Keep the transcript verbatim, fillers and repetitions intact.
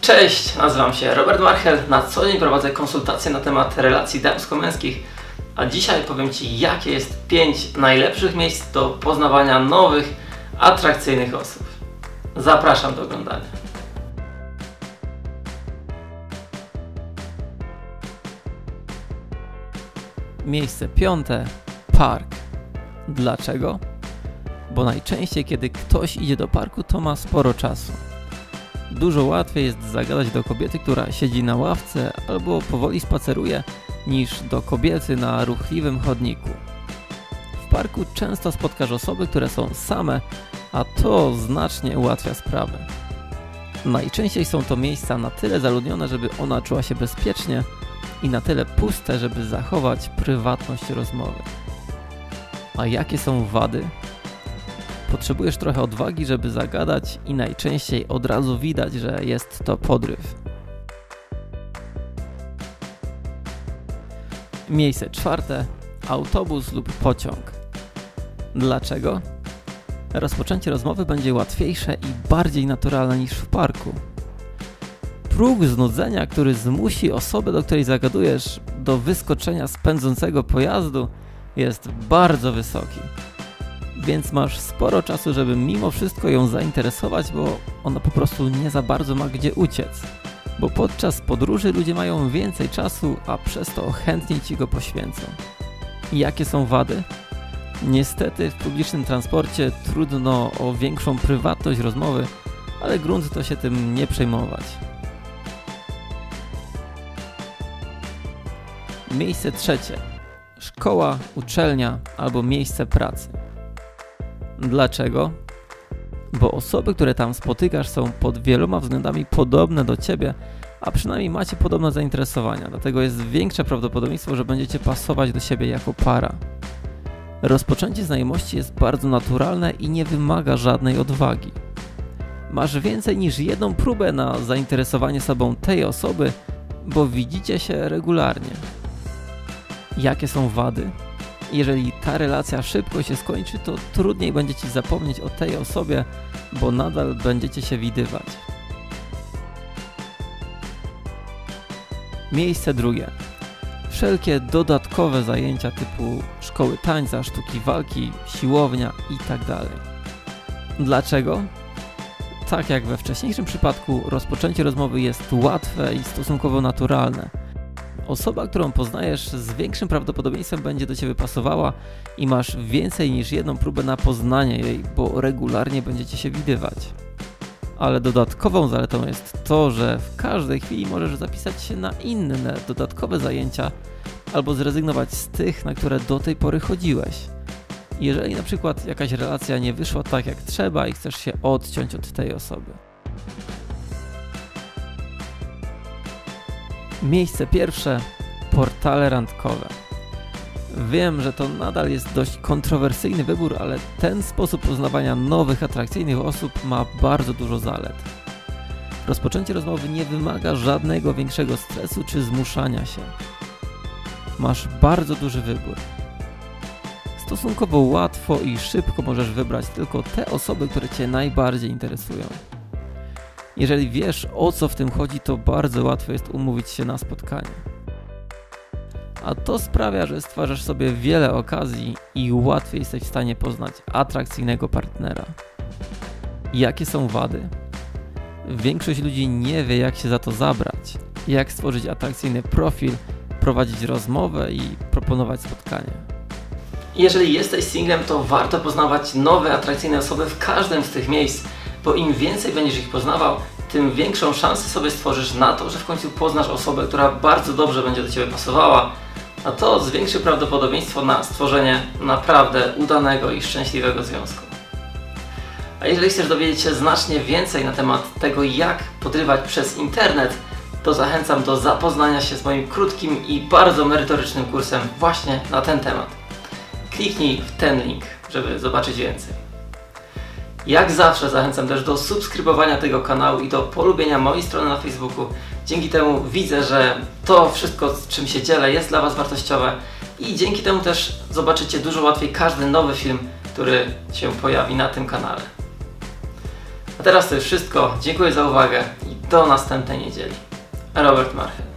Cześć, nazywam się Robert Marchel, na co dzień prowadzę konsultacje na temat relacji damsko-męskich, a dzisiaj powiem Ci, jakie jest pięć najlepszych miejsc do poznawania nowych, atrakcyjnych osób. Zapraszam do oglądania. Miejsce piąte. Park. Dlaczego? Bo najczęściej, kiedy ktoś idzie do parku, to ma sporo czasu. Dużo łatwiej jest zagadać do kobiety, która siedzi na ławce albo powoli spaceruje, niż do kobiety na ruchliwym chodniku. W parku często spotkasz osoby, które są same, a to znacznie ułatwia sprawę. Najczęściej są to miejsca na tyle zaludnione, żeby ona czuła się bezpiecznie i na tyle puste, żeby zachować prywatność rozmowy. A jakie są wady? Potrzebujesz trochę odwagi, żeby zagadać i najczęściej od razu widać, że jest to podryw. Miejsce czwarte. Autobus lub pociąg. Dlaczego? Rozpoczęcie rozmowy będzie łatwiejsze i bardziej naturalne niż w parku. Próg znudzenia, który zmusi osobę, do której zagadujesz, do wyskoczenia z pędzącego pojazdu, jest bardzo wysoki. Więc masz sporo czasu, żeby mimo wszystko ją zainteresować, bo ona po prostu nie za bardzo ma gdzie uciec. Bo podczas podróży ludzie mają więcej czasu, a przez to chętniej Ci go poświęcą. I jakie są wady? Niestety w publicznym transporcie trudno o większą prywatność rozmowy, ale grunt to się tym nie przejmować. Miejsce trzecie. Szkoła, uczelnia albo miejsce pracy. Dlaczego? Bo osoby, które tam spotykasz, są pod wieloma względami podobne do Ciebie, a przynajmniej macie podobne zainteresowania, dlatego jest większe prawdopodobieństwo, że będziecie pasować do siebie jako para. Rozpoczęcie znajomości jest bardzo naturalne i nie wymaga żadnej odwagi. Masz więcej niż jedną próbę na zainteresowanie sobą tej osoby, bo widzicie się regularnie. Jakie są wady? Jeżeli ta relacja szybko się skończy, to trudniej będzie Ci zapomnieć o tej osobie, bo nadal będziecie się widywać. Miejsce drugie. Wszelkie dodatkowe zajęcia typu szkoły tańca, sztuki walki, siłownia itd. Dlaczego? Tak jak we wcześniejszym przypadku, rozpoczęcie rozmowy jest łatwe i stosunkowo naturalne. Osoba, którą poznajesz, z większym prawdopodobieństwem będzie do Ciebie pasowała i masz więcej niż jedną próbę na poznanie jej, bo regularnie będziecie się widywać. Ale dodatkową zaletą jest to, że w każdej chwili możesz zapisać się na inne dodatkowe zajęcia albo zrezygnować z tych, na które do tej pory chodziłeś. Jeżeli na przykład jakaś relacja nie wyszła tak jak trzeba i chcesz się odciąć od tej osoby. Miejsce pierwsze. Portale randkowe. Wiem, że to nadal jest dość kontrowersyjny wybór, ale ten sposób poznawania nowych, atrakcyjnych osób ma bardzo dużo zalet. Rozpoczęcie rozmowy nie wymaga żadnego większego stresu czy zmuszania się. Masz bardzo duży wybór. Stosunkowo łatwo i szybko możesz wybrać tylko te osoby, które Cię najbardziej interesują. Jeżeli wiesz, o co w tym chodzi, to bardzo łatwo jest umówić się na spotkanie. A to sprawia, że stwarzasz sobie wiele okazji i łatwiej jesteś w stanie poznać atrakcyjnego partnera. Jakie są wady? Większość ludzi nie wie, jak się za to zabrać, jak stworzyć atrakcyjny profil, prowadzić rozmowę i proponować spotkanie. Jeżeli jesteś singlem, to warto poznawać nowe, atrakcyjne osoby w każdym z tych miejsc, bo im więcej będziesz ich poznawał, tym większą szansę sobie stworzysz na to, że w końcu poznasz osobę, która bardzo dobrze będzie do Ciebie pasowała, a to zwiększy prawdopodobieństwo na stworzenie naprawdę udanego i szczęśliwego związku. A jeżeli chcesz dowiedzieć się znacznie więcej na temat tego, jak podrywać przez internet, to zachęcam do zapoznania się z moim krótkim i bardzo merytorycznym kursem właśnie na ten temat. Kliknij w ten link, żeby zobaczyć więcej. Jak zawsze zachęcam też do subskrybowania tego kanału i do polubienia mojej strony na Facebooku. Dzięki temu widzę, że to wszystko, z czym się dzielę, jest dla Was wartościowe i dzięki temu też zobaczycie dużo łatwiej każdy nowy film, który się pojawi na tym kanale. A teraz to już wszystko. Dziękuję za uwagę i do następnej niedzieli. Robert Marchewicz.